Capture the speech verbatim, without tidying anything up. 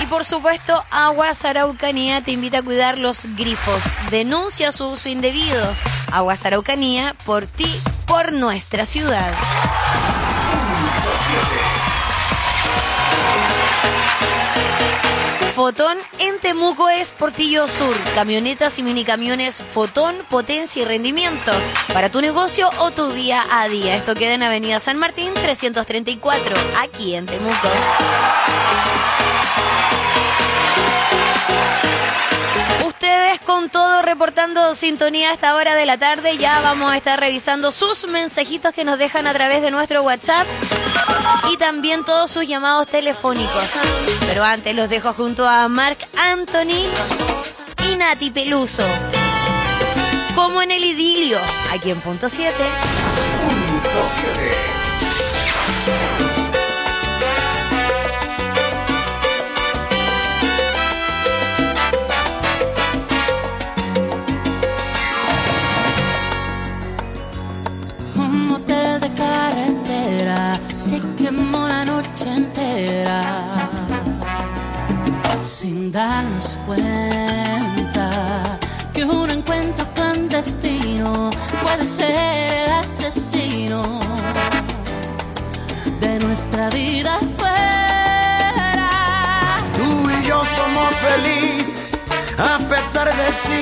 Y por supuesto, Aguas Araucanía te invita a cuidar los grifos. Denuncia su uso indebido. Aguas Araucanía, por ti, por nuestra ciudad. Fotón en Temuco es Portillo Sur. Camionetas y minicamiones Fotón, potencia y rendimiento para tu negocio o tu día a día. Esto queda en Avenida San Martín trescientos treinta y cuatro, aquí en Temuco. Ustedes con todo reportando sintonía a esta hora de la tarde. Ya vamos a estar revisando sus mensajitos que nos dejan a través de nuestro WhatsApp y también todos sus llamados telefónicos. Pero antes los dejo junto a Marc Anthony y Nati Peluso. Como en el idilio, aquí en Punto siete. Punto siete. Se quemó la noche entera sin darnos cuenta que un encuentro clandestino puede ser el asesino de nuestra vida fuera. Tú y yo somos felices a pesar de sí.